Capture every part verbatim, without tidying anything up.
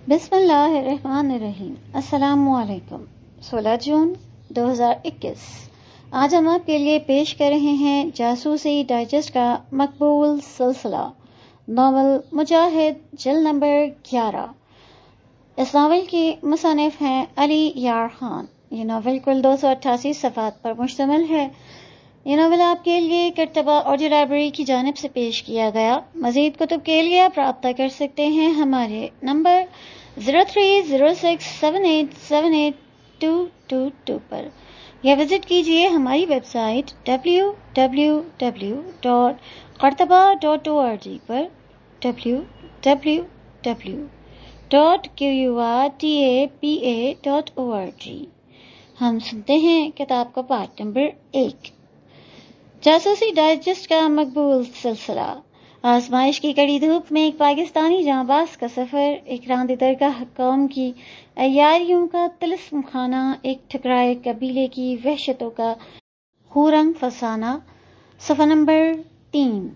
بسم اللہ الرحمن الرحیم۔ السلام علیکم۔ سولہ جون دو ہزار اکیس۔ آج ہم آپ کے لیے پیش کر رہے ہیں جاسوسی ڈائجسٹ کا مقبول سلسلہ ناول مجاہد، جلد نمبر گیارہ۔ اس ناول کے مصنف ہیں علی یار خان۔ یہ ناول کل دو سو اٹھاسی صفحات پر مشتمل ہے۔ یہ ناول آپ کے لیے کرتبہ آڈیو لائبریری کی جانب سے پیش کیا گیا۔ مزید کتب کے لیے آپ رابطہ کر سکتے ہیں ہمارے number zero three zero six seven eight seven eight two two two پر، یا وزٹ کیجیے ہماری website W W W dot کرتبہ ڈاٹ او آر جی پر، W W W dot Q U R T A P A dot O R G. ہم سنتے ہیں کتاب کا پارٹ نمبر ایک، جاسوسی ڈائجسٹ کا مقبول سلسلہ۔ آزمائش کی کڑی دھوپ میں ایک پاکستانی جانباز کا سفر، ایک راندہ درگاہ قوم کی عیاریوں کا طلسم خانہ، ایک ٹھکرائے قبیلے کی وحشتوں کا خورنگ فسانہ۔ صفحہ نمبر تین۔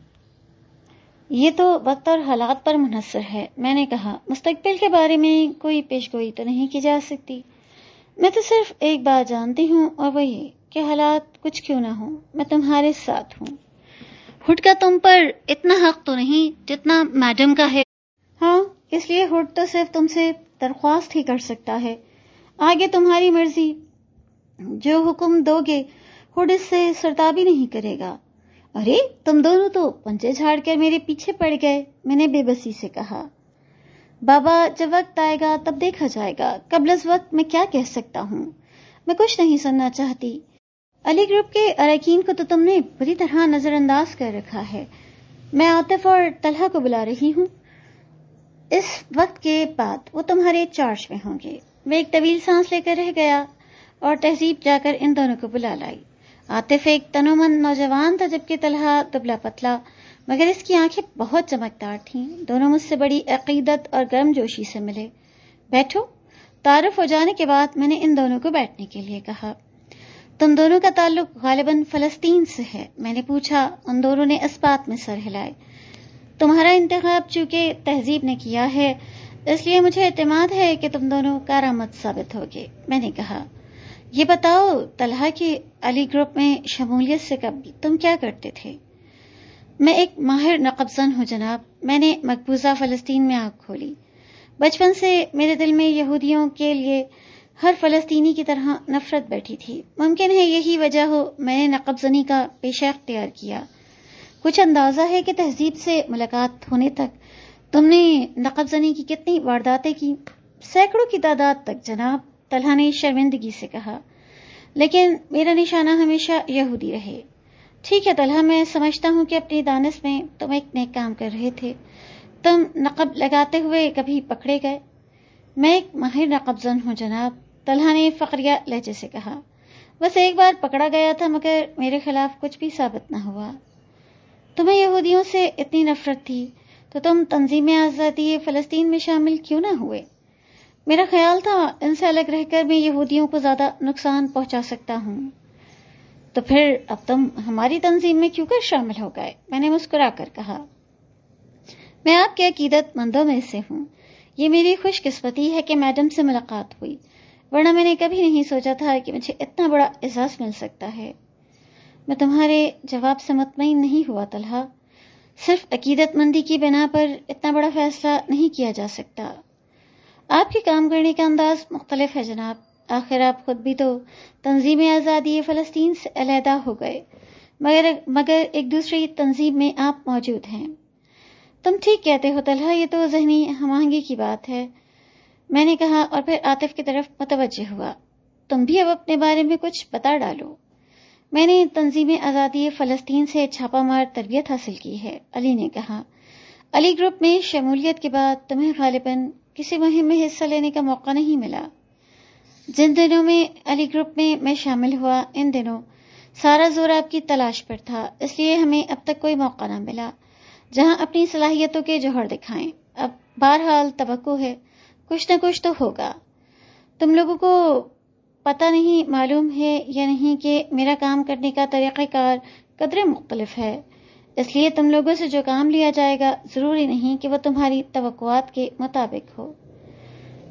یہ تو وقت اور حالات پر منحصر ہے، میں نے کہا۔ مستقبل کے بارے میں کوئی پیشگوئی تو نہیں کی جا سکتی۔ میں تو صرف ایک بات جانتی ہوں، اور وہ یہ کہ حالات کچھ کیوں نہ ہوں، میں تمہارے ساتھ ہوں۔ ہڈ کا تم پر اتنا حق تو نہیں جتنا میڈم کا ہے۔ ہاں، اس لیے ہڈ تو صرف تم سے درخواست ہی کر سکتا ہے، آگے تمہاری مرضی، جو حکم دو گے ہڈ اس سے سرتابی نہیں کرے گا۔ ارے تم دونوں تو پنجے جھاڑ کر میرے پیچھے پڑ گئے، میں نے بے بسی سے کہا۔ بابا، جب وقت آئے گا تب دیکھا جائے گا، قبل از وقت میں کیا کہہ سکتا ہوں؟ میں کچھ نہیں سننا چاہتی۔ علی گروپ کے اراکین کو تو تم نے بری طرح نظر انداز کر رکھا ہے۔ میں عاطف اور طلحہ کو بلا رہی ہوں، اس وقت کے بعد وہ تمہارے چارج میں ہوں گے۔ وہ ایک طویل سانس لے کر رہ گیا اور تہذیب جا کر ان دونوں کو بلا لائی۔ عاطف ایک تنومند نوجوان تھا، جبکہ طلحہ دبلا پتلا، مگر اس کی آنکھیں بہت چمکدار تھیں۔ دونوں مجھ سے بڑی عقیدت اور گرم جوشی سے ملے۔ بیٹھو۔ تعارف ہو جانے کے بعد میں نے ان دونوں کو بیٹھنے کے لیے کہا۔ تم دونوں کا تعلق غالباً فلسطین سے ہے، میں نے پوچھا۔ ان دونوں نے اس بات میں سر ہلائے۔ تمہارا انتخاب چونکہ تہذیب نے کیا ہے، اس لیے مجھے اعتماد ہے کہ تم دونوں کارآمد ثابت ہوگے، میں نے کہا۔ یہ بتاؤ طلحہ کہ علی گروپ میں شمولیت سے قبل تم کیا کرتے تھے؟ میں ایک ماہر نقب زن ہوں جناب، میں نے مقبوضہ فلسطین میں آنکھ کھولی۔ بچپن سے میرے دل میں یہودیوں کے لیے ہر فلسطینی کی طرح نفرت بیٹھی تھی۔ ممکن ہے یہی وجہ ہو میں نے نقب زنی کا پیشہ اختیار کیا۔ کچھ اندازہ ہے کہ تہذیب سے ملاقات ہونے تک تم نے نقب زنی کی کتنی وارداتیں کی؟ سینکڑوں کی تعداد تک جناب، طلحہ نے شرمندگی سے کہا۔ لیکن میرا نشانہ ہمیشہ یہودی رہے۔ ٹھیک ہے طلحہ، میں سمجھتا ہوں کہ اپنی دانش میں تم ایک نیک کام کر رہے تھے۔ تم نقب لگاتے ہوئے کبھی پکڑے گئے؟ میں ایک ماہر نقب زن ہوں جناب، طلحہ نے فقریہ لہجے سے کہا۔ بس ایک بار پکڑا گیا تھا، مگر میرے خلاف کچھ بھی ثابت نہ ہوا۔ تمہیں یہودیوں سے اتنی نفرت تھی تو تم تنظیم آزادی فلسطین میں شامل کیوں نہ ہوئے؟ میرا خیال تھا ان سے الگ رہ کر میں یہودیوں کو زیادہ نقصان پہنچا سکتا ہوں۔ تو پھر اب تم ہماری تنظیم میں کیوں کر شامل ہو گئے؟ میں نے مسکرا کر کہا۔ میں آپ کے عقیدت مندوں میں سے ہوں۔ یہ میری خوش قسمتی ہے کہ میڈم سے ملاقات ہوئی، ورنہ میں نے کبھی نہیں سوچا تھا کہ مجھے اتنا بڑا اعزاز مل سکتا ہے۔ میں تمہارے جواب سے مطمئن نہیں ہوا طلحہ۔ صرف عقیدت مندی کی بنا پر اتنا بڑا فیصلہ نہیں کیا جا سکتا۔ آپ کے کام کرنے کا انداز مختلف ہے جناب، آخر آپ خود بھی تو تنظیم آزادی فلسطین سے علیحدہ ہو گئے، مگر مگر ایک دوسری تنظیم میں آپ موجود ہیں۔ تم ٹھیک کہتے ہو طلحہ، یہ تو ذہنی ہم آہنگی کی بات ہے، میں نے کہا، اور پھر عاطف کی طرف متوجہ ہوا۔ تم بھی اب اپنے بارے میں کچھ بتا ڈالو۔ میں نے تنظیم آزادی فلسطین سے چھاپا مار تربیت حاصل کی ہے، علی نے کہا۔ علی گروپ میں شمولیت کے بعد تمہیں غالباً کسی مہم میں حصہ لینے کا موقع نہیں ملا۔ جن دنوں میں علی گروپ میں میں شامل ہوا، ان دنوں سارا زور آپ کی تلاش پر تھا، اس لیے ہمیں اب تک کوئی موقع نہ ملا جہاں اپنی صلاحیتوں کے جوہر دکھائیں۔ اب بہرحال توقع ہے کچھ نہ کچھ تو ہوگا۔ تم لوگوں کو پتہ نہیں معلوم ہے یا نہیں کہ میرا کام کرنے کا طریقہ کار قدرے مختلف ہے، اس لیے تم لوگوں سے جو کام لیا جائے گا ضروری نہیں کہ وہ تمہاری توقعات کے مطابق ہو۔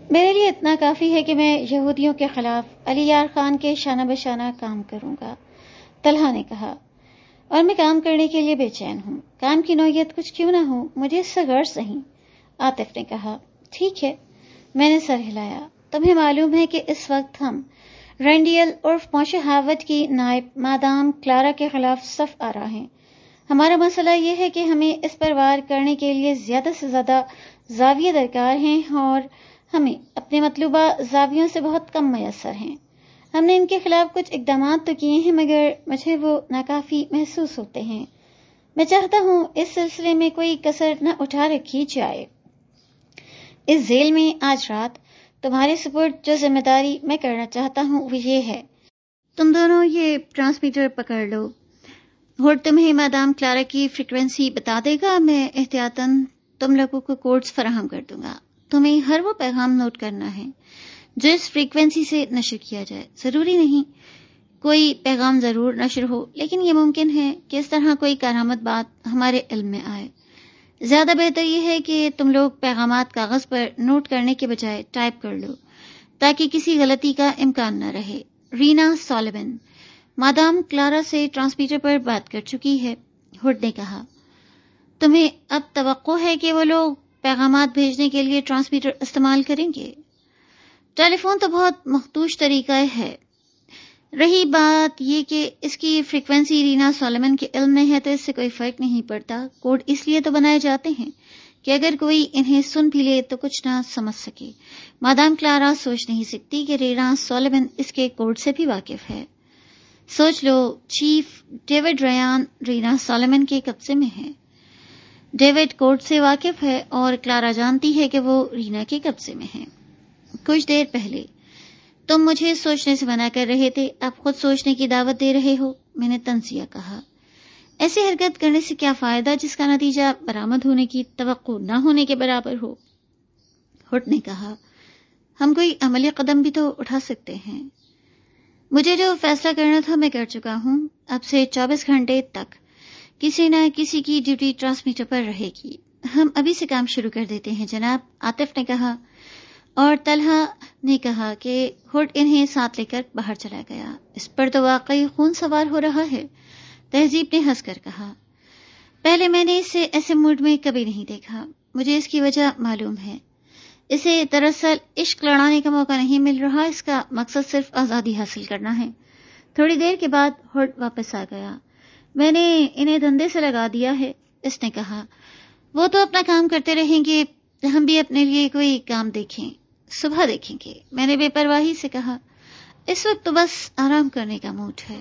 میرے لیے اتنا کافی ہے کہ میں یہودیوں کے خلاف علی یار خان کے شانہ بشانہ کام کروں گا، طلحہ نے کہا، اور میں کام کرنے کے لیے بے چین ہوں، کام کی نوعیت کچھ کیوں نہ ہو، مجھے اس سے غرض نہیں۔ عاطف نے کہا، ٹھیک ہے۔ میں نے سر ہلایا۔ تمہیں معلوم ہے کہ اس وقت ہم رینڈیل عرف موشے ہاورڈ کی نائب مادام کلارا کے خلاف صف آ رہا ہیں۔ ہمارا مسئلہ یہ ہے کہ ہمیں اس پر وار کرنے کے لیے زیادہ سے زیادہ زاویے درکار ہیں اور ہمیں اپنے مطلوبہ زاویوں سے بہت کم میسر ہیں۔ ہم نے ان کے خلاف کچھ اقدامات تو کیے ہیں مگر مجھے وہ ناکافی محسوس ہوتے ہیں۔ میں چاہتا ہوں اس سلسلے میں کوئی کسر نہ اٹھا رکھی جائے۔ اس ذیل میں آج رات تمہارے سپرد جو ذمہ داری میں کرنا چاہتا ہوں وہ یہ ہے، تم دونوں یہ ٹرانسمیٹر پکڑ لو اور تمہیں مادام کلارا کی فریکوینسی بتا دے گا، میں احتیاطاً تم لوگوں کو کوڈز فراہم کر دوں گا۔ تمہیں ہر وہ پیغام نوٹ کرنا ہے جو اس فریکوینسی سے نشر کیا جائے۔ ضروری نہیں کوئی پیغام ضرور نشر ہو، لیکن یہ ممکن ہے کہ اس طرح کوئی کارآمد بات ہمارے علم میں آئے۔ زیادہ بہتر یہ ہے کہ تم لوگ پیغامات کاغذ پر نوٹ کرنے کے بجائے ٹائپ کر لو تاکہ کسی غلطی کا امکان نہ رہے۔ رینا سولیون مادام کلارا سے ٹرانسمیٹر پر بات کر چکی ہے، ہڈ نے کہا۔ تمہیں اب توقع ہے کہ وہ لوگ پیغامات بھیجنے کے لیے ٹرانسمیٹر استعمال کریں گے؟ ٹیلی فون تو بہت مخدوش طریقہ ہے۔ رہی بات یہ کہ اس کی فریکوینسی رینا سولیمن کے علم میں ہے تو اس سے کوئی فرق نہیں پڑتا۔ کوڈ اس لیے تو بنائے جاتے ہیں کہ اگر کوئی انہیں سن بھی لے تو کچھ نہ سمجھ سکے۔ مادام کلارا سوچ نہیں سکتی کہ رینا سولیمن اس کے کوڈ سے بھی واقف ہے۔ سوچ لو، chief David Ryan Rina Solomon کے قبضے میں ہے۔ ڈیوڈ کوڈ سے واقف ہے اور کلارا جانتی ہے کہ وہ رینا کے قبضے میں ہے۔ کچھ دیر پہلے تم مجھے سوچنے سے منع کر رہے تھے، اب خود سوچنے کی دعوت دے رہے ہو، میں نے تنزیہ کہا۔ ایسی حرکت کرنے سے کیا فائدہ جس کا نتیجہ برآمد ہونے کی توقع نہ ہونے کے برابر ہو؟ ہٹ نے کہا، ہم کوئی عملی قدم بھی تو اٹھا سکتے ہیں۔ مجھے جو فیصلہ کرنا تھا میں کر چکا ہوں۔ اب سے چوبیس گھنٹے تک کسی نہ کسی کی ڈیوٹی ٹرانسمیٹر پر رہے گی۔ ہم ابھی سے کام شروع کر دیتے ہیں جناب، عاطف نے کہا، اور طلحہ نے کہا کہ ہڈ انہیں ساتھ لے کر باہر چلا گیا۔ اس پر تو واقعی خون سوار ہو رہا ہے، تہذیب نے ہنس کر کہا۔ پہلے میں نے اسے ایسے موڈ میں کبھی نہیں دیکھا، مجھے اس کی وجہ معلوم ہے۔ اسے دراصل عشق لڑانے کا موقع نہیں مل رہا، اس کا مقصد صرف آزادی حاصل کرنا ہے۔ تھوڑی دیر کے بعد ہڈ واپس آ گیا۔ میں نے انہیں دھندے سے لگا دیا ہے، اس نے کہا۔ وہ تو اپنا کام کرتے رہیں گے، ہم بھی اپنے لیے کوئی کام دیکھیں، صبح دیکھیں گے، میں نے بے پرواہی سے کہا۔ اس وقت تو بس آرام کرنے کا موڈ ہے،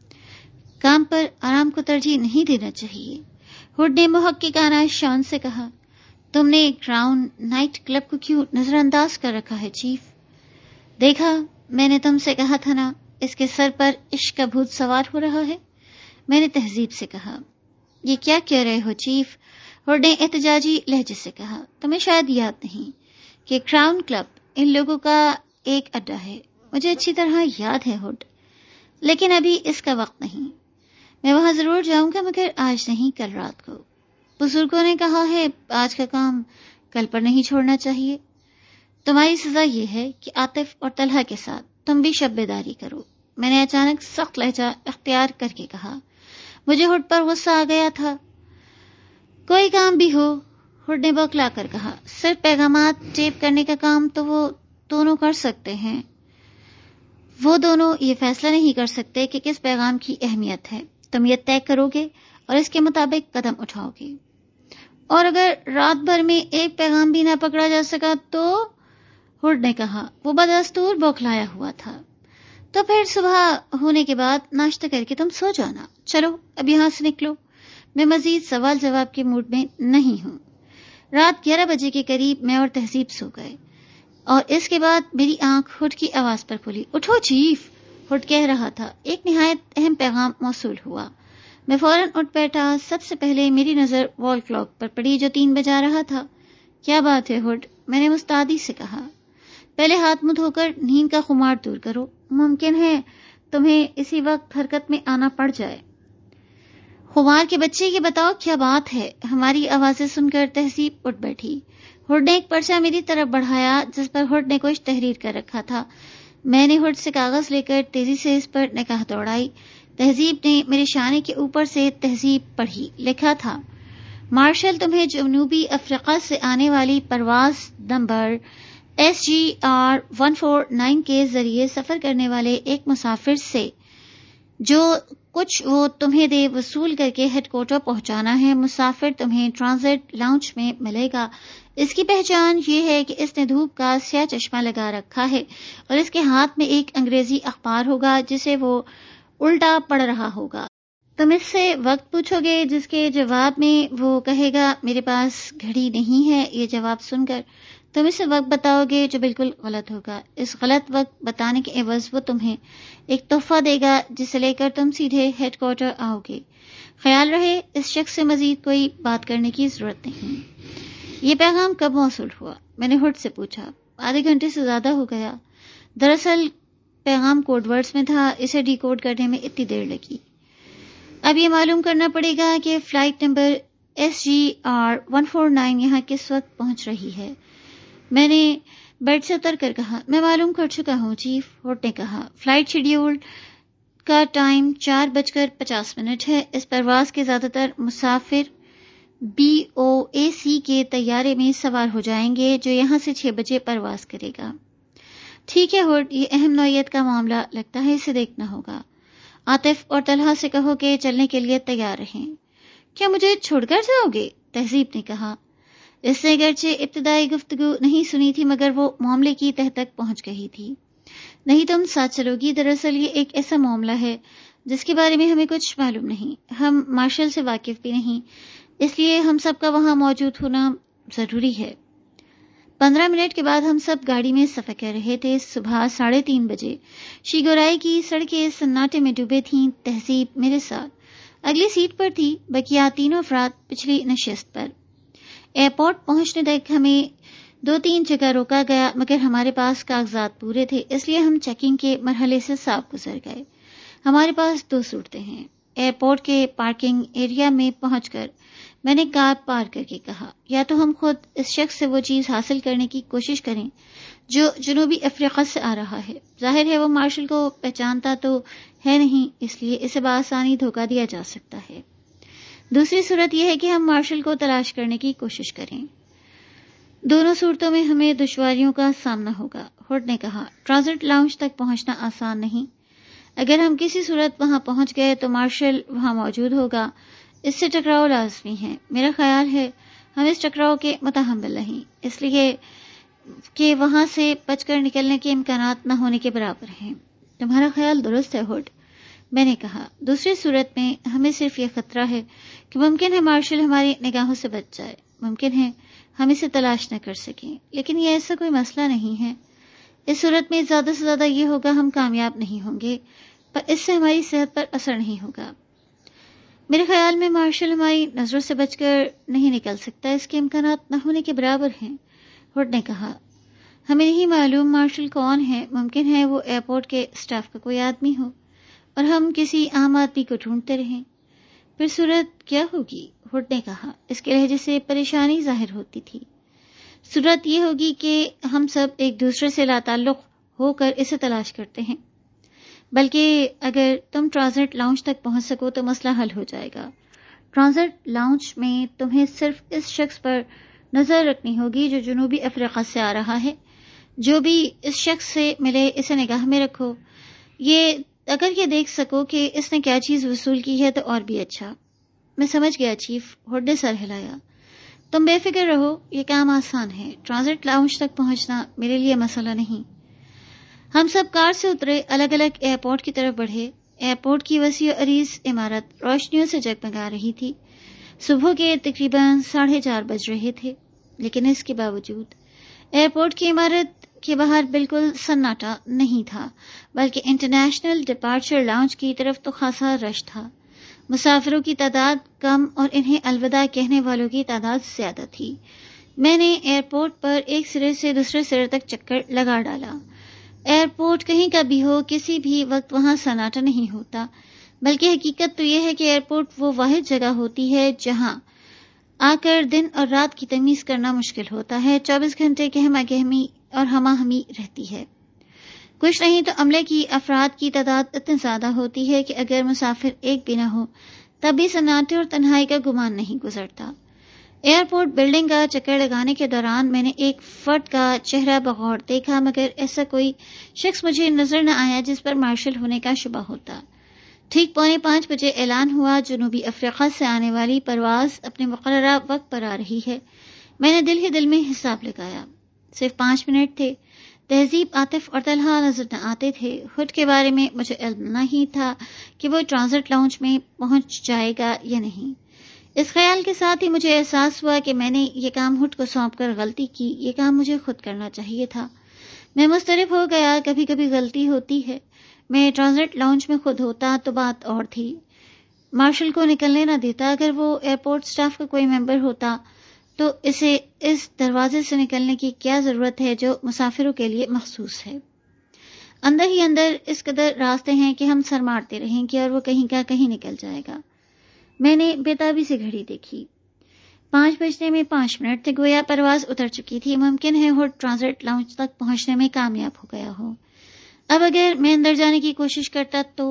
کام پر آرام کو ترجیح نہیں دینا چاہیے، ہڈ نے محققانہ شان سے کہا۔ تم نے کراؤن نائٹ کلب کو کیوں نظر انداز کر رکھا ہے چیف؟ دیکھا، میں نے تم سے کہا تھا نا، اس کے سر پر عشق کا بھوت سوار ہو رہا ہے، میں نے تہذیب سے کہا۔ یہ کیا کہہ رہے ہو چیف؟ ہڈ نے احتجاجی لہجے سے کہا۔ تمہیں شاید یاد نہیں کہ کراؤن کلب ان لوگوں کا ایک اڈا ہے، مجھے اچھی طرح یاد ہے ہڈ، لیکن ابھی اس کا وقت نہیں۔ میں وہاں ضرور جاؤں گا مگر آج نہیں، کل رات کو۔ بزرگوں نے کہا ہے آج کا کام کل پر نہیں چھوڑنا چاہیے۔ تمہاری سزا یہ ہے کہ عاطف اور طلحہ کے ساتھ تم بھی شب بیداری کرو، میں نے اچانک سخت لہجہ اختیار کر کے کہا۔ مجھے ہڈ پر غصہ آ گیا تھا۔ کوئی کام بھی ہو، ہڈ نے بوکلا کر کہا، صرف پیغامات ٹیپ کرنے کا کام تو وہ دونوں کر سکتے ہیں۔ وہ دونوں یہ فیصلہ نہیں کر سکتے کہ کس پیغام کی اہمیت ہے، تم یہ طے کرو گے اور اس کے مطابق قدم اٹھاؤ گے۔ اور اگر رات بھر میں ایک پیغام بھی نہ پکڑا جا سکا تو؟ ہڈ نے کہا۔ وہ بدستور بوکھلایا ہوا تھا۔ تو پھر صبح ہونے کے بعد ناشتہ کر کے تم سو جانا۔ چلو اب یہاں سے نکلو، میں مزید سوال جواب کے موڈ میں نہیں ہوں۔ رات گیارہ بجے کے قریب میں اور تہذیب سو گئے اور اس کے بعد میری آنکھ ہڈ کی آواز پر کھلی۔ اٹھو چیف، ہڈ کہہ رہا تھا۔ ایک نہایت اہم پیغام موصول ہوا۔ میں فوراً اٹھ بیٹھا۔ سب سے پہلے میری نظر وال کلاک پر پڑی جو تین بجا رہا تھا۔ کیا بات ہے ہڈ؟ میں نے مستعدی سے کہا۔ پہلے ہاتھ منہ دھو کر نیند کا خمار دور کرو، ممکن ہے تمہیں اسی وقت حرکت میں آنا پڑ جائے۔ خمار کے بچے، یہ بتاؤ کیا بات ہے؟ ہماری آوازیں سن کر تہذیب اٹھ بیٹھی۔ ہوڈ نے ایک پرچہ میری طرف بڑھایا جس پر ہوڈ نے کچھ تحریر کر رکھا تھا. میں نے ہوڈ سے کاغذ لے کر تیزی سے اس پر نگاہ دوڑائی. تہذیب نے میرے شانے کے اوپر سے تہذیب پڑھی. لکھا تھا: مارشل تمہیں جنوبی افریقہ سے آنے والی پرواز نمبر S G R one four nine کے ذریعے سفر کرنے والے ایک مسافر سے جو کچھ وہ تمہیں دے وصول کر کے ہیڈ کوارٹر پہنچانا ہے. مسافر تمہیں ٹرانزٹ لاؤنج میں ملے گا. اس کی پہچان یہ ہے کہ اس نے دھوپ کا سیاہ چشمہ لگا رکھا ہے اور اس کے ہاتھ میں ایک انگریزی اخبار ہوگا جسے وہ الٹا پڑھ رہا ہوگا. تم اس سے وقت پوچھو گے جس کے جواب میں وہ کہے گا میرے پاس گھڑی نہیں ہے. یہ جواب سن کر تم اسے وقت بتاؤ گے جو بالکل غلط ہوگا. اس غلط وقت بتانے کے عوض وہ تمہیں ایک تحفہ دے گا جسے لے کر تم سیدھے ہیڈ کوارٹر آؤ گے. خیال رہے اس شخص سے مزید کوئی بات کرنے کی ضرورت نہیں. یہ پیغام کب موصول ہوا؟ میں نے ہوڈ سے پوچھا. آدھے گھنٹے سے زیادہ ہو گیا. دراصل پیغام کوڈ ورڈز میں تھا، اسے ڈی کوڈ کرنے میں اتنی دیر لگی. اب یہ معلوم کرنا پڑے گا کہ flight number S G R one four nine یہاں کس وقت پہنچ رہی ہے. میں نے بیڈ سے اتر کر کہا میں معلوم کر چکا ہوں چیف. ہوڈ نے کہا فلائٹ شیڈیول کا ٹائم چار بج کر پچاس منٹ ہے. اس پرواز کے زیادہ تر مسافر بی او اے سی کے طیارے میں سوار ہو جائیں گے جو یہاں سے چھ بجے پرواز کرے گا. ٹھیک ہے ہوڈ، یہ اہم نوعیت کا معاملہ لگتا ہے، اسے دیکھنا ہوگا. عاطف اور طلحہ سے کہو کہ چلنے کے لیے تیار رہیں. کیا مجھے چھوڑ کر جاؤ گے؟ تہذیب نے کہا. اس نے گرچہ ابتدائی گفتگو نہیں سنی تھی مگر وہ معاملے کی تہ تک پہنچ گئی تھی. نہیں تم ساتھ چلو گی. دراصل یہ ایک ایسا معاملہ ہے جس کے بارے میں ہمیں کچھ معلوم نہیں. ہم مارشل سے واقف بھی نہیں، اس لیے ہم سب کا وہاں موجود ہونا ضروری ہے. پندرہ منٹ کے بعد ہم سب گاڑی میں سفر کر رہے تھے. صبح ساڑھے تین بجے شیگورائی کی سڑکیں سناٹے میں ڈوبے تھیں. تہذیب میرے ساتھ اگلی سیٹ پر تھی، بقیہ تینوں افراد پچھلی نشست پر. ایئرپورٹ پہنچنے تک ہمیں دو تین جگہ روکا گیا مگر ہمارے پاس کاغذات پورے تھے، اس لیے ہم چیکنگ کے مرحلے سے صاف گزر گئے. ہمارے پاس دو صورتیں ہیں. ایئرپورٹ کے پارکنگ ایریا میں پہنچ کر میں نے کار پار کر کے کہا یا تو ہم خود اس شخص سے وہ چیز حاصل کرنے کی کوشش کریں جو جنوبی افریقہ سے آ رہا ہے. ظاہر ہے وہ مارشل کو پہچانتا تو ہے نہیں، اس لیے اسے بآسانی دھوکہ دیا جا سکتا ہے. دوسری صورت یہ ہے کہ ہم مارشل کو تلاش کرنے کی کوشش کریں. دونوں صورتوں میں ہمیں دشواریوں کا سامنا ہوگا. ہوڈ نے کہا ٹرانزٹ لاؤنج تک پہنچنا آسان نہیں. اگر ہم کسی صورت وہاں پہنچ گئے تو مارشل وہاں موجود ہوگا. اس سے ٹکراؤ لازمی ہے. میرا خیال ہے ہم اس ٹکراؤ کے متحمل نہیں، اس لیے کہ وہاں سے بچ کر نکلنے کے امکانات نہ ہونے کے برابر ہیں. تمہارا خیال درست ہے ہوڈ، میں نے کہا. دوسری صورت میں ہمیں صرف یہ خطرہ ہے کہ ممکن ہے مارشل ہماری نگاہوں سے بچ جائے، ممکن ہے ہم اسے تلاش نہ کر سکیں، لیکن یہ ایسا کوئی مسئلہ نہیں ہے. اس صورت میں زیادہ سے زیادہ یہ ہوگا ہم کامیاب نہیں ہوں گے، پر اس سے ہماری صحت پر اثر نہیں ہوگا. میرے خیال میں مارشل ہماری نظروں سے بچ کر نہیں نکل سکتا، اس کے امکانات نہ ہونے کے برابر ہیں. ہوڈ نے کہا ہمیں نہیں معلوم مارشل کون ہے، ممکن ہے وہ ایئرپورٹ کے اسٹاف کا کوئی آدمی ہو اور ہم کسی عام آدمی کو ڈھونڈتے رہیں. پھر صورت کیا ہوگی؟ ہوڈ نے کہا. اس کے لہجے سے پریشانی ظاہر ہوتی تھی. صورت یہ ہوگی کہ ہم سب ایک دوسرے سے لا تعلق ہو کر اسے تلاش کرتے ہیں، بلکہ اگر تم ٹرانزٹ لاؤنج تک پہنچ سکو تو مسئلہ حل ہو جائے گا. ٹرانزٹ لاؤنج میں تمہیں صرف اس شخص پر نظر رکھنی ہوگی جو جنوبی افریقہ سے آ رہا ہے. جو بھی اس شخص سے ملے اسے نگاہ میں رکھو. یہ اگر یہ دیکھ سکو کہ اس نے کیا چیز وصول کی ہے تو اور بھی اچھا. میں سمجھ گیا چیف. ہوڈ نے سر ہلایا. تم بے فکر رہو، یہ کام آسان ہے. ٹرانزٹ لاؤنج تک پہنچنا میرے لیے مسئلہ نہیں. ہم سب کار سے اترے، الگ الگ ایئرپورٹ کی طرف بڑھے. ایئرپورٹ کی وسیع و عریض عمارت روشنیوں سے جگمگا رہی تھی. صبح کے تقریباً ساڑھے چار بج رہے تھے، لیکن اس کے باوجود ایئرپورٹ کی عمارت کے باہر بالکل سناٹا نہیں تھا، بلکہ انٹرنیشنل ڈپارچر لاؤنج کی طرف تو خاصا رش تھا. مسافروں کی تعداد کم اور انہیں الوداع کہنے والوں کی تعداد زیادہ تھی. میں نے ایئرپورٹ پر ایک سرے سے دوسرے سرے تک چکر لگا ڈالا. ایئرپورٹ کہیں کا بھی ہو، کسی بھی وقت وہاں سناٹا نہیں ہوتا، بلکہ حقیقت تو یہ ہے کہ ایئرپورٹ وہ واحد جگہ ہوتی ہے جہاں آ کر دن اور رات کی تمیز کرنا مشکل ہوتا ہے. چوبیس گھنٹے گہما گہمی اور ہما ہمی رہتی ہے. کچھ نہیں تو عملے کی افراد کی تعداد اتنی زیادہ ہوتی ہے کہ اگر مسافر ایک بھی نہ ہو تب بھی سناٹے اور تنہائی کا گمان نہیں گزرتا. ایئرپورٹ بلڈنگ کا چکر لگانے کے دوران میں نے ایک فرد کا چہرہ بغور دیکھا، مگر ایسا کوئی شخص مجھے نظر نہ آیا جس پر مارشل ہونے کا شبہ ہوتا. ٹھیک پونے پانچ بجے اعلان ہوا، جنوبی افریقہ سے آنے والی پرواز اپنے مقررہ وقت پر آ رہی ہے. میں نے دل ہی دل میں حساب لگایا. صرف پانچ منٹ تھے. تہذیب، عاطف اور طلحہ نظر نہ آتے تھے. ہڈ کے بارے میں مجھے علم نہیں تھا کہ وہ ٹرانزٹ لاؤنج میں پہنچ جائے گا یا نہیں. اس خیال کے ساتھ ہی مجھے احساس ہوا کہ میں نے یہ کام ہڈ کو سونپ کر غلطی کی. یہ کام مجھے خود کرنا چاہیے تھا. میں مضطرب ہو گیا. کبھی کبھی غلطی ہوتی ہے. میں ٹرانزٹ لاؤنج میں خود ہوتا تو بات اور تھی. مارشل کو نکلنے نہ دیتا. اگر وہ ایئرپورٹ سٹاف کا کوئی ممبر ہوتا تو اسے اس دروازے سے نکلنے کی کیا ضرورت ہے جو مسافروں کے لیے مخصوص ہے. اندر ہی اندر اس قدر راستے ہیں کہ ہم سر مارتے رہیں گے اور وہ کہیں کا کہیں نکل جائے گا. میں نے بےتابی سے گھڑی دیکھی. پانچ بجنے میں پانچ منٹ تھے. گویا پرواز اتر چکی تھی. ممکن ہے ہڈ ٹرانزٹ لاؤنج تک پہنچنے میں کامیاب ہو گیا ہو. اب اگر میں اندر جانے کی کوشش کرتا تو...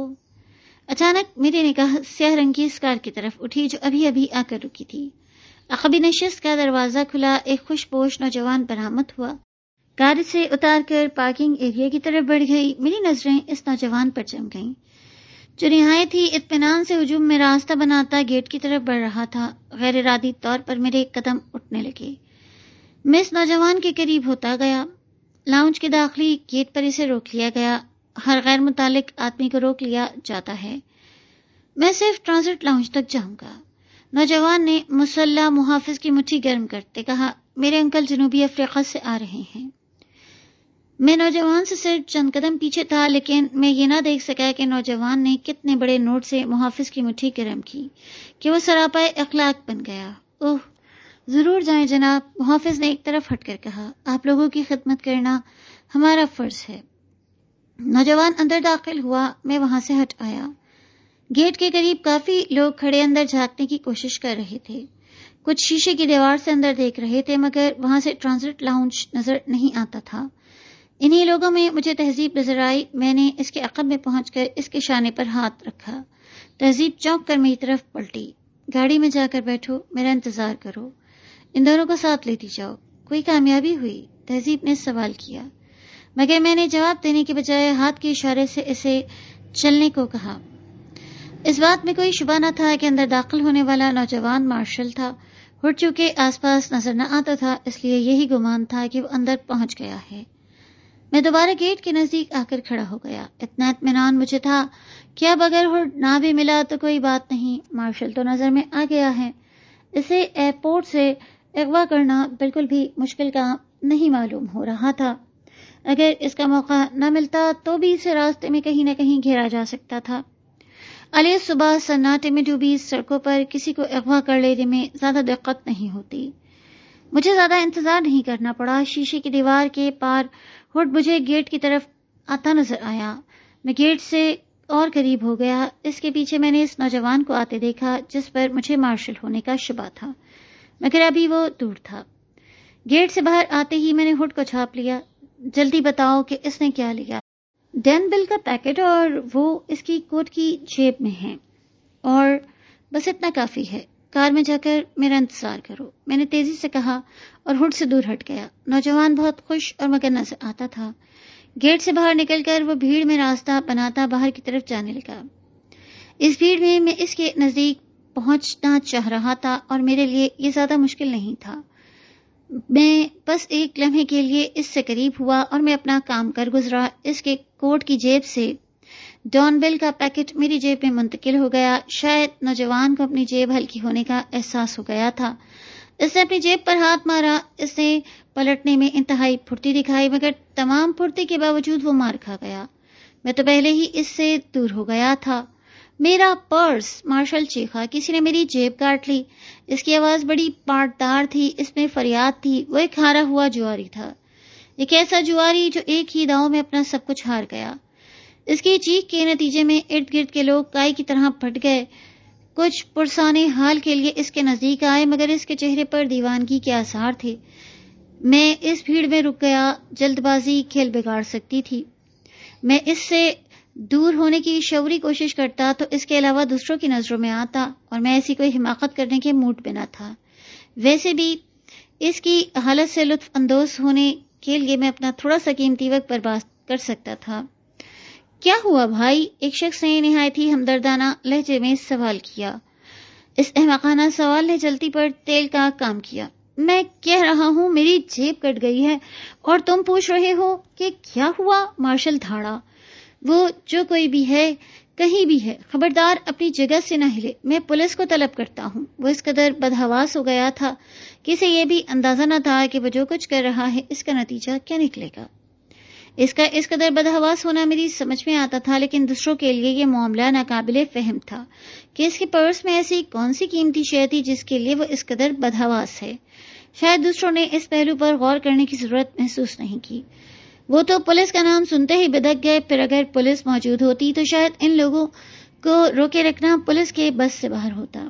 اچانک میری نگاہ سیاہ رنگ کی اس کار کی طرف اٹھی جو ابھی ابھی آ کر رکی تھی. عقبی نشست کا دروازہ کھلا. ایک خوش پوش نوجوان برآمد ہوا. گاڑی سے اتار کر پارکنگ ایریا کی طرف بڑھ گئی. میری نظریں اس نوجوان پر جم گئیں جو نہایت ہی اطمینان سے ہجوم میں راستہ بناتا گیٹ کی طرف بڑھ رہا تھا. غیر ارادی طور پر میرے قدم اٹھنے لگے. میں اس نوجوان کے قریب ہوتا گیا. لاؤنج کے داخلی گیٹ پر اسے روک لیا گیا. ہر غیر متعلق آدمی کو روک لیا جاتا ہے. میں صرف ٹرانزٹ لاؤنج تک جاؤں گا. نوجوان نے مسلح محافظ کی مٹھی گرم کرتے کہا. میرے انکل جنوبی افریقہ سے آ رہے ہیں. میں نوجوان سے صرف چند قدم پیچھے تھا، لیکن میں یہ نہ دیکھ سکا کہ نوجوان نے کتنے بڑے نوٹ سے محافظ کی مٹھی گرم کی کہ وہ سراپا اخلاق بن گیا. اوہ، ضرور جائیں جناب، محافظ نے ایک طرف ہٹ کر کہا. آپ لوگوں کی خدمت کرنا ہمارا فرض ہے. نوجوان اندر داخل ہوا. میں وہاں سے ہٹ آیا. گیٹ کے قریب کافی لوگ کھڑے اندر جھانکنے کی کوشش کر رہے تھے. کچھ شیشے کی دیوار سے اندر دیکھ رہے تھے، مگر وہاں سے ٹرانزٹ لاؤنج نظر نہیں آتا تھا. انہی لوگوں میں مجھے تہذیب نظر آئی. میں نے اس کے عقب میں پہنچ کر اس کے شانے پر ہاتھ رکھا. تہذیب چونک کر میری طرف پلٹی. گاڑی میں جا کر بیٹھو، میرا انتظار کرو. ان دونوں کو ساتھ لیتی جاؤ. کوئی کامیابی ہوئی؟ تہذیب نے سوال کیا، مگر میں نے جواب دینے کے بجائے ہاتھ کے اشارے سے اسے چلنے کو کہا. اس بات میں کوئی شبہ نہ تھا کہ اندر داخل ہونے والا نوجوان مارشل تھا. ہٹ چونکہ آس پاس نظر نہ آتا تھا، اس لیے یہی گمان تھا کہ وہ اندر پہنچ گیا ہے. میں دوبارہ گیٹ کے نزدیک آ کر کھڑا ہو گیا. اتنا اطمینان مجھے تھا کہ اب اگر ہڈ نہ بھی ملا تو کوئی بات نہیں. مارشل تو نظر میں آ گیا ہے. اسے ایئرپورٹ سے اغوا کرنا بالکل بھی مشکل کام نہیں معلوم ہو رہا تھا. اگر اس کا موقع نہ ملتا تو بھی اسے راستے میں کہیں نہ کہیں گھیرا جا سکتا تھا. علیہ صبح سناٹے میں ڈوبی سڑکوں پر کسی کو اغوا کر لینے میں زیادہ دقت نہیں ہوتی. مجھے زیادہ انتظار نہیں کرنا پڑا. شیشے کی دیوار کے پار ہڈ مجھے گیٹ کی طرف آتا نظر آیا. میں گیٹ سے اور قریب ہو گیا. اس کے پیچھے میں نے اس نوجوان کو آتے دیکھا جس پر مجھے مارشل ہونے کا شبہ تھا، مگر ابھی وہ دور تھا. گیٹ سے باہر آتے ہی میں نے ہڈ کو چھاپ لیا. جلدی بتاؤ کہ اس نے کیا لیا. ڈین بل کا پیکٹ اور وہ اس کی کوٹ کی جیب میں ہے، اور بس اتنا کافی ہے. کار میں جا کر میرا انتظار کرو، میں نے تیزی سے کہا اور ہڈ سے دور ہٹ گیا. نوجوان بہت خوش اور مگر نظر آتا تھا. گیٹ سے باہر نکل کر وہ بھیڑ میں راستہ بناتا باہر کی طرف جانے لگا. اس بھیڑ میں میں اس کے نزدیک پہنچنا چاہ رہا تھا اور میرے لیے یہ زیادہ مشکل نہیں تھا. میں بس ایک لمحے کے لیے اس سے قریب ہوا اور میں اپنا کام کر گزرا. اس کے کوٹ کی جیب سے ڈان بیل کا پیکٹ میری جیب میں منتقل ہو گیا. شاید نوجوان کو اپنی جیب ہلکی ہونے کا احساس ہو گیا تھا. اس نے اپنی جیب پر ہاتھ مارا. اس نے پلٹنے میں انتہائی پھرتی دکھائی، مگر تمام پھرتی کے باوجود وہ مار کھا گیا. میں تو پہلے ہی اس سے دور ہو گیا تھا. میرا پرس! مارشل چیخا. کسی نے میری جیب کاٹ لی. اس کی آواز بڑی پاٹدار تھی. اس میں فریاد تھی. وہ ایک ہارا ہوا جواری تھا، ایک ایسا جواری جو ایک ہی داؤں میں اپنا سب کچھ ہار گیا. اس کی چیخ کے نتیجے میں ارد گرد کے لوگ کائی کی طرح پھٹ گئے. کچھ پرسانے حال کے لیے اس کے نزدیک آئے، مگر اس کے چہرے پر دیوانگی کے آثار تھے۔ میں اس بھیڑ میں رک گیا، جلد بازی کھیل بگاڑ سکتی تھی۔ میں اس سے دور ہونے کی شعوری کوشش کرتا تو اس کے علاوہ دوسروں کی نظروں میں آتا، اور میں ایسی کوئی حماقت کرنے کے موڈ میں نہ تھا۔ ویسے بھی اس کی حالت سے لطف اندوز ہونے کے لیے میں اپنا تھوڑا سا قیمتی وقت برباد کر سکتا تھا۔ کیا ہوا بھائی؟ ایک شخص نے نہایت ہی ہمدردانہ لہجے میں سوال کیا۔ اس احمقانہ سوال نے جلتی پر تیل کا کام کیا۔ میں کہہ رہا ہوں میری جیب کٹ گئی ہے اور تم پوچھ رہے ہو کہ کیا ہوا؟ مارشل دھاڑا۔ وہ جو کوئی بھی ہے، کہیں بھی ہے، خبردار اپنی جگہ سے نہ ہلے، میں پولیس کو طلب کرتا ہوں۔ وہ اس قدر بدحواس ہو گیا تھا کہ اسے یہ بھی اندازہ نہ تھا کہ وہ جو کچھ کر رہا ہے اس کا نتیجہ کیا نکلے گا۔ اس کا اس قدر بدحواس ہونا میری سمجھ میں آتا تھا، لیکن دوسروں کے لیے یہ معاملہ ناقابل فہم تھا کہ اس کے پرس میں ایسی کون سی قیمتی شے تھی جس کے لیے وہ اس قدر بدحواس ہے۔ شاید دوسروں نے اس پہلو پر غور کرنے کی ضرورت محسوس نہیں کی۔ وہ تو پولیس کا نام سنتے ہی بدک گئے، پھر اگر پولیس موجود ہوتی تو شاید ان لوگوں کو روکے رکھنا پولیس کے بس سے باہر ہوتا۔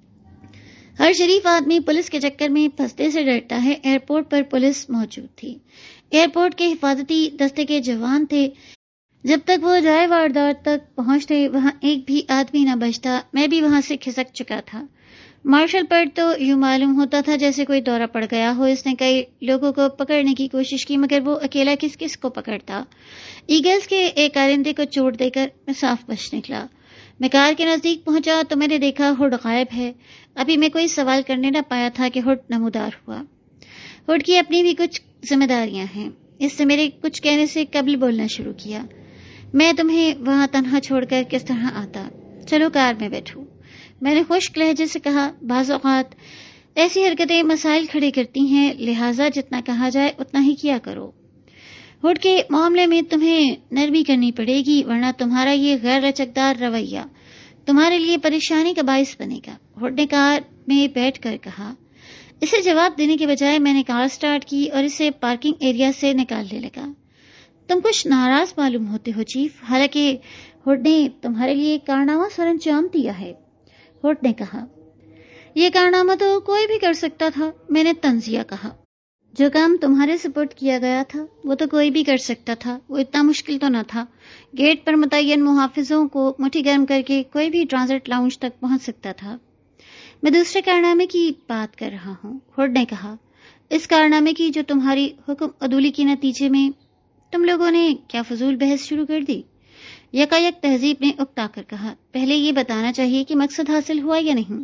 ہر شریف آدمی پولیس کے چکر میں پھنستے سے ڈرتا ہے۔ ایئرپورٹ پر پولیس موجود تھی۔ ایئرپورٹ کے حفاظتی دستے کے جوان تھے۔ جب تک وہ جائے واردات تک پہنچتے وہاں ایک بھی آدمی نہ بچتا۔ میں بھی وہاں سے کھسک چکا تھا۔ مارشل پر تو یوں معلوم ہوتا تھا جیسے کوئی دورہ پڑ گیا ہو۔ اس نے کئی لوگوں کو پکڑنے کی کوشش کی، مگر وہ اکیلا کس کس کو پکڑتا۔ ایگلز کے ایک کارندے کو چوٹ دے کر میں صاف بچ نکلا۔ میں کار کے نزدیک پہنچا تو میں نے دیکھا ہڈ غائب ہے۔ ابھی میں کوئی سوال کرنے نہ پایا تھا کہ ہڈ نمودار ہوا۔ ہڈ کی اپنی بھی کچھ ذمہ داریاں ہیں۔ اس نے میرے کچھ کہنے سے قبل بولنا شروع کیا۔ میں تمہیں وہاں تنہا چھوڑ کر کس طرح آتا؟ چلو کار میں بیٹھو، میں نے خشک لہجے سے کہا۔ بعض اوقات ایسی حرکتیں مسائل کھڑے کرتی ہیں، لہٰذا جتنا کہا جائے اتنا ہی کیا کرو۔ ہڈ کے معاملے میں تمہیں نرمی کرنی پڑے گی، ورنہ تمہارا یہ غیر لچکدار رویہ تمہارے لیے پریشانی کا باعث بنے گا۔ ہڈ نے کار میں بیٹھ کر کہا۔ اسے جواب دینے کے بجائے میں نے کار سٹارٹ کی اور اسے پارکنگ ایریا سے نکالنے لگا۔ تم کچھ ناراض معلوم ہوتے ہو چیف، حالانکہ ہڈ نے تمہارے لیے ایک کارنامہ سر انجام دیا ہے۔ ہڈ نے کہا۔ یہ کارنامہ تو کوئی بھی کر سکتا تھا، میں نے طنزیہ کہا۔ جو کام تمہارے سپرد کیا گیا تھا وہ تو کوئی بھی کر سکتا تھا، وہ اتنا مشکل تو نہ تھا۔ گیٹ پر متعین محافظوں کو مٹھی گرم کر کے کوئی بھی ٹرانزٹ لاؤنج تک پہنچ سکتا تھا۔ میں دوسرے کارنامے کی بات کر رہا ہوں، ہڈ نے کہا۔ اس کارنامے کی جو تمہاری حکم عدولی کے نتیجے میں تم لوگوں نے کیا فضول بحث شروع کر دی؟ یکایک تہذیب نے اکتا کر کہا۔ پہلے یہ بتانا چاہیے کہ مقصد حاصل ہوا یا نہیں۔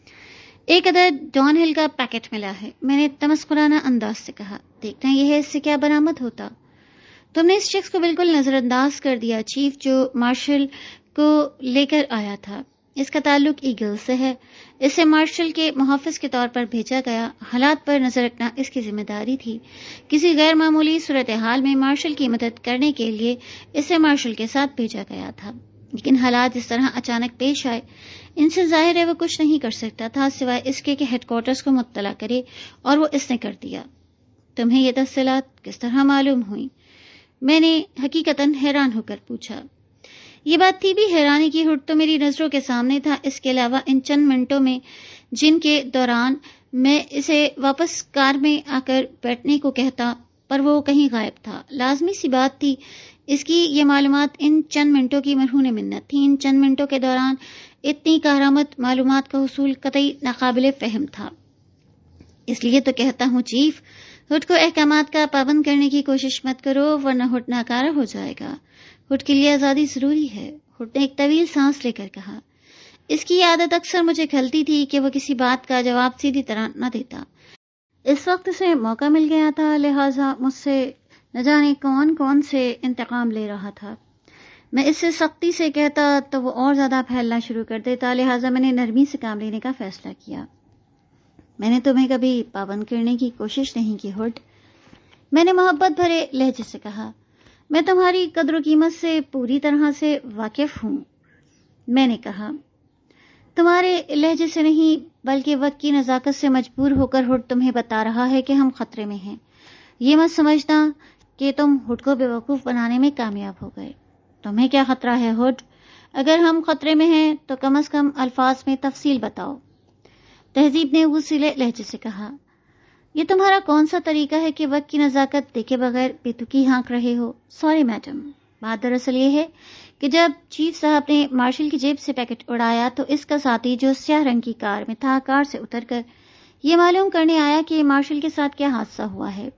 ایک عدد ڈان ہل کا پیکٹ ملا ہے، میں نے تمسخرانہ انداز سے کہا۔ دیکھنا یہ ہے اس سے کیا برآمد ہوتا۔ تم نے اس شخص کو بالکل نظر انداز کر دیا چیف، جو مارشل کو لے کر آیا تھا۔ اس کا تعلق ایگل سے ہے، اسے مارشل کے محافظ کے طور پر بھیجا گیا۔ حالات پر نظر رکھنا اس کی ذمہ داری تھی۔ کسی غیر معمولی صورتحال میں مارشل کی مدد کرنے کے لیے اسے مارشل کے ساتھ بھیجا گیا تھا، لیکن حالات اس طرح اچانک پیش آئے، ان سے ظاہر ہے وہ کچھ نہیں کر سکتا تھا سوائے اس کے کہ ہیڈ کوارٹرز کو مطلع کرے، اور وہ اس نے کر دیا۔ تمہیں یہ تفصیلات کس طرح معلوم ہوئیں؟ میں نے حقیقتاً حیران ہو کر پوچھا۔ یہ بات تھی بھی حیرانی کی، ہڈ تو میری نظروں کے سامنے تھا۔ اس کے علاوہ ان چند منٹوں میں جن کے دوران میں اسے واپس کار میں آ کر بیٹھنے کو کہتا پر وہ کہیں غائب تھا، لازمی سی بات تھی اس کی یہ معلومات ان چند منٹوں کی مرہون منت تھی۔ ان چند منٹوں کے دوران اتنی کارآمد معلومات کا حصول قطعی ناقابل فہم تھا۔ اس لیے تو کہتا ہوں چیف، ہڈ کو احکامات کا پابند کرنے کی کوشش مت کرو، ورنہ ہڈ ناکارہ ہو جائے گا۔ ہڈ کے لیے آزادی ضروری ہے، ہڈ نے ایک طویل سانس لے کر کہا۔ اس کی عادت اکثر مجھے کھلتی تھی کہ وہ کسی بات کا جواب سیدھی طرح نہ دیتا۔ اس وقت اسے موقع مل گیا تھا، لہٰذا مجھ سے نہ جانے کون کون سے انتقام لے رہا تھا۔ میں اس سے سختی سے کہتا تو وہ اور زیادہ پھیلنا شروع کر دیتا، لہٰذا میں نے نرمی سے کام لینے کا فیصلہ کیا۔ میں نے تمہیں کبھی پابند کرنے کی کوشش نہیں کی ہڈ، میں نے محبت بھرے لہجے سے کہا۔ میں تمہاری قدر و قیمت سے پوری طرح سے واقف ہوں، میں نے کہا۔ تمہارے لہجے سے نہیں بلکہ وقت کی نزاکت سے مجبور ہو کر ہڈ تمہیں بتا رہا ہے کہ ہم خطرے میں ہیں۔ یہ مت سمجھنا کہ تم ہڈ کو بیوقوف بنانے میں کامیاب ہو گئے۔ تمہیں کیا خطرہ ہے ہڈ؟ اگر ہم خطرے میں ہیں تو کم از کم الفاظ میں تفصیل بتاؤ۔ تہذیب نے غصیلے لہجے سے کہا، یہ تمہارا کون سا طریقہ ہے کہ وقت کی نزاکت دیکھے بغیر بے تکی ہانک رہے ہو؟ سوری میڈم، بات دراصل یہ ہے کہ جب چیف صاحب نے مارشل کی جیب سے پیکٹ اڑایا تو اس کا ساتھی جو سیاہ رنگ کی کار میں تھا کار سے اتر کر یہ معلوم کرنے آیا کہ مارشل کے ساتھ کیا حادثہ ہوا ہے۔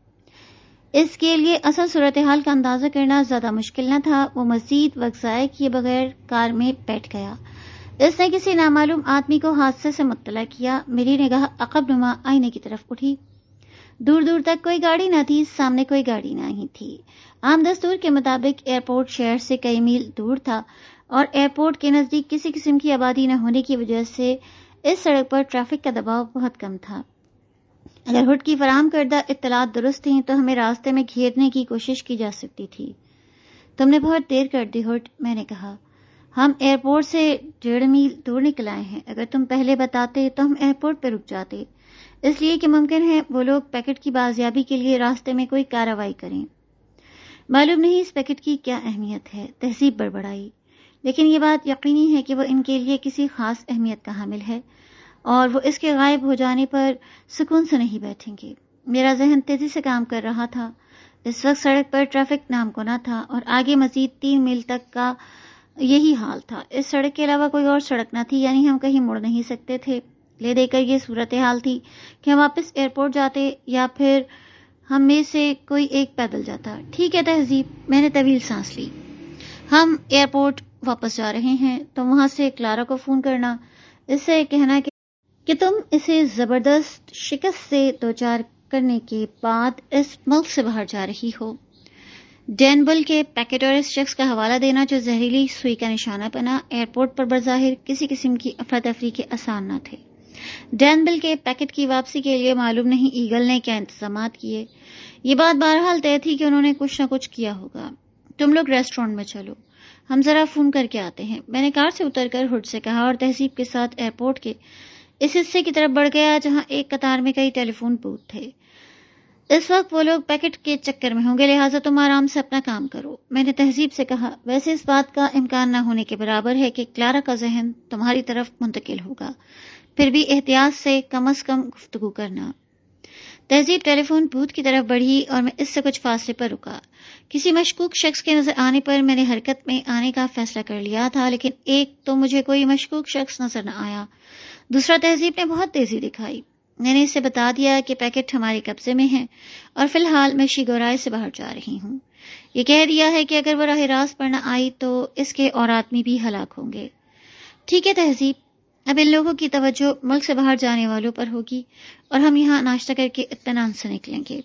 اس کے لیے اصل صورتحال کا اندازہ کرنا زیادہ مشکل نہ تھا۔ وہ مزید وقت ضائع کیے بغیر کار میں بیٹھ گیا۔ اس نے کسی نامعلوم آدمی کو حادثے سے مطلع کیا۔ میری نگاہ عقب نما آئینے کی طرف اٹھی۔ دور دور تک کوئی گاڑی نہ تھی، سامنے کوئی گاڑی نہیں تھی۔ عام دستور کے مطابق ایئرپورٹ شہر سے کئی میل دور تھا اور ایئرپورٹ کے نزدیک کسی قسم کی آبادی نہ ہونے کی وجہ سے اس سڑک پر ٹریفک کا دباؤ بہت کم تھا۔ اگر ہڈ کی فراہم کردہ اطلاعات درست تھیں تو ہمیں راستے میں گھیرنے کی کوشش کی جا سکتی تھی۔ تم نے بہت دیر کر دی ہڈ، میں نے کہا۔ ہم ایئرپورٹ سے ڈیڑھ میل دور نکل آئے ہیں۔ اگر تم پہلے بتاتے تو ہم ایئرپورٹ پہ رک جاتے، اس لیے کہ ممکن ہے وہ لوگ پیکٹ کی بازیابی کے لیے راستے میں کوئی کارروائی کریں۔ معلوم نہیں اس پیکٹ کی کیا اہمیت ہے، تہذیب بڑبڑائی، لیکن یہ بات یقینی ہے کہ وہ ان کے لیے کسی خاص اہمیت کا حامل ہے اور وہ اس کے غائب ہو جانے پر سکون سے نہیں بیٹھیں گے۔ میرا ذہن تیزی سے کام کر رہا تھا۔ اس وقت سڑک پر ٹریفک نام کو نہ تھا اور آگے مزید تین میل تک کا یہی حال تھا۔ اس سڑک کے علاوہ کوئی اور سڑک نہ تھی، یعنی ہم کہیں مڑ نہیں سکتے تھے۔ لے دے کر یہ صورتحال تھی کہ ہم واپس ایئرپورٹ جاتے یا پھر ہم میں سے کوئی ایک پیدل جاتا۔ ٹھیک ہے تہذیب، میں نے طویل سانس لی۔ ہم ایئرپورٹ واپس جا رہے ہیں، تم وہاں سے کلارا کو فون کرنا، اس سے کہنا کہ کہ تم اسے زبردست شکست سے دوچار کرنے کے بعد اس ملک سے باہر جا رہی ہو۔ ڈین بل کے پیکٹ اور اس شخص کا حوالہ دینا جو زہریلی سوئی کا نشانہ بنا ایئرپورٹ پر بظاہر کسی قسم کی افراتفری کے آسان نہ تھے۔ ڈین بل کے پیکٹ کی واپسی کے لیے معلوم نہیں ایگل نے کیا انتظامات کیے۔ یہ بات بہرحال طے تھی کہ انہوں نے کچھ نہ کچھ کیا ہوگا۔ تم لوگ ریسٹورینٹ میں چلو، ہم ذرا فون کر کے آتے ہیں، میں نے کار سے اتر کر ہڈ سے کہا اور تہذیب کے ساتھ ایئرپورٹ کے اس حصے کی طرف بڑھ گیا جہاں ایک قطار میں کئی ٹیلی فون بوتھ تھے۔ اس وقت وہ لوگ پیکٹ کے چکر میں ہوں گے، لہٰذا تم آرام سے اپنا کام کرو، میں نے تہذیب سے کہا۔ ویسے اس بات کا امکان نہ ہونے کے برابر ہے کہ کلارا کا ذہن تمہاری طرف منتقل ہوگا، پھر بھی احتیاط سے کم از کم گفتگو کرنا۔ تہذیب ٹیلی فون بوتھ کی طرف بڑھی اور میں اس سے کچھ فاصلے پر رکا۔ کسی مشکوک شخص کے نظر آنے پر میں نے حرکت میں آنے کا فیصلہ کر لیا تھا، لیکن ایک تو مجھے کوئی مشکوک شخص نظر نہ آیا، دوسرا تہذیب نے بہت تیزی دکھائی۔ میں نے اسے بتا دیا کہ پیکٹ ہمارے قبضے میں ہیں اور فی الحال میں شیگورائے سے باہر جا رہی ہوں۔ یہ کہہ دیا ہے کہ اگر وہ راہ راست پر نہ آئی تو اس کے اور آدمی بھی ہلاک ہوں گے۔ ٹھیک ہے تہذیب، اب ان لوگوں کی توجہ ملک سے باہر جانے والوں پر ہوگی اور ہم یہاں ناشتہ کر کے اطمینان سے نکلیں گے۔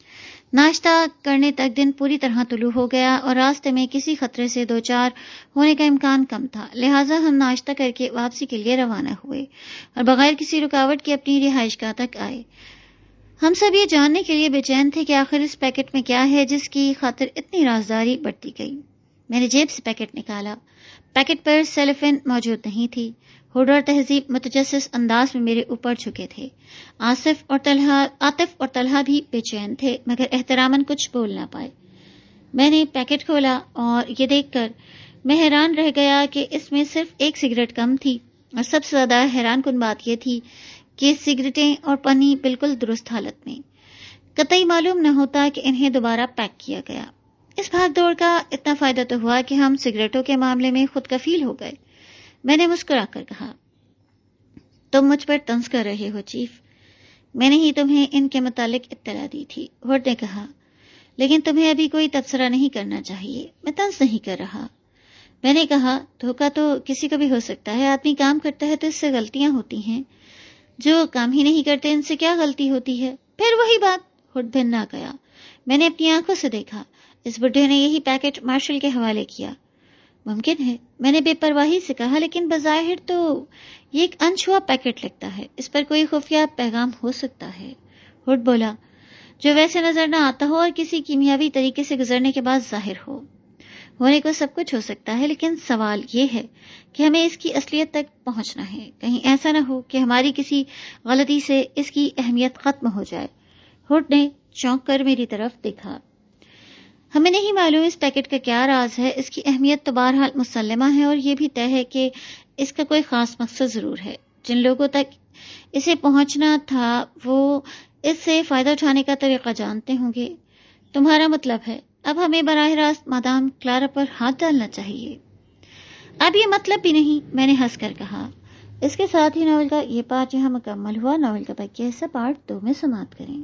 ناشتہ کرنے تک دن پوری طرح طلوع ہو گیا اور راستے میں کسی خطرے سے دوچار ہونے کا امکان کم تھا، لہٰذا ہم ناشتہ کر کے واپسی کے لیے روانہ ہوئے اور بغیر کسی رکاوٹ کے اپنی رہائش گاہ تک آئے۔ ہم سب یہ جاننے کے لیے بے چین تھے کہ آخر اس پیکٹ میں کیا ہے جس کی خاطر اتنی رازداری بڑھتی گئی۔ میں نے جیب سے پیکٹ نکالا۔ پیکٹ پر سیلوفین موجود نہیں تھی۔ ہڈ اور تہذیب متجسس انداز میں میرے اوپر جھکے تھے۔ آصف اور طلحہ عاطف اور طلحہ بھی بے چین تھے مگر احتراماً کچھ بول نہ پائے۔ میں نے پیکٹ کھولا اور یہ دیکھ کر میں حیران رہ گیا کہ اس میں صرف ایک سگریٹ کم تھی اور سب سے زیادہ حیران کن بات یہ تھی کہ سگریٹیں اور پنی بالکل درست حالت میں، قطعی معلوم نہ ہوتا کہ انہیں دوبارہ پیک کیا گیا۔ اس بھاگ دوڑ کا اتنا فائدہ تو ہوا کہ ہم سگریٹوں کے معاملے میں خود کفیل ہو گئے۔ میں نے مسکرا کر کہا، تم مجھ پر طنز کر رہے ہو چیف، میں نے ہی تمہیں ان کے متعلق اطلاع دی تھی، ہڈ نے کہا، لیکن تمہیں ابھی کوئی تبصرہ نہیں کرنا چاہیے، میں طنز نہیں کر رہا۔ میں نے کہا، دھوکہ تو کسی کو بھی ہو سکتا ہے، آدمی کام کرتا ہے تو اس سے غلطیاں ہوتی ہیں، جو کام ہی نہیں کرتے ان سے کیا غلطی ہوتی ہے؟ پھر وہی بات، ہڈ بھن نہ گیا۔ میں نے اپنی آنکھوں سے دیکھا، اس بڈھے نے یہی پیکٹ مارشل کے حوالے کیا۔ ممکن ہے، میں نے بے پرواہی سے کہا، لیکن بظاہر تو یہ ایک انچھوا پیکٹ لگتا ہے، اس پر کوئی خفیہ پیغام ہو سکتا ہے۔ ہڈ بولا، جو ویسے نظر نہ آتا ہو اور کسی کیمیاوی طریقے سے گزرنے کے بعد ظاہر ہو۔ ہونے کو سب کچھ ہو سکتا ہے، لیکن سوال یہ ہے کہ ہمیں اس کی اصلیت تک پہنچنا ہے، کہیں ایسا نہ ہو کہ ہماری کسی غلطی سے اس کی اہمیت ختم ہو جائے۔ ہڈ نے چونک کر میری طرف دیکھا۔ ہمیں نہیں معلوم اس پیکٹ کا کیا راز ہے. اس کی اہمیت تو بہرحال مسلمہ ہے اور یہ بھی طے ہے کہ اس کا کوئی خاص مقصد ضرور ہے. جن لوگوں تک اسے پہنچنا تھا وہ اس سے فائدہ اٹھانے کا طریقہ جانتے ہوں گے. تمہارا مطلب ہے اب ہمیں براہ راست مادام کلارا پر ہاتھ ڈالنا چاہیے؟ اب یہ مطلب بھی نہیں، میں نے ہنس کر کہا. اس کے ساتھ ہی ناول کا یہ پارٹ یہاں مکمل ہوا. ناول کا باقی حصہ پارٹ دو میں سماعت کریں.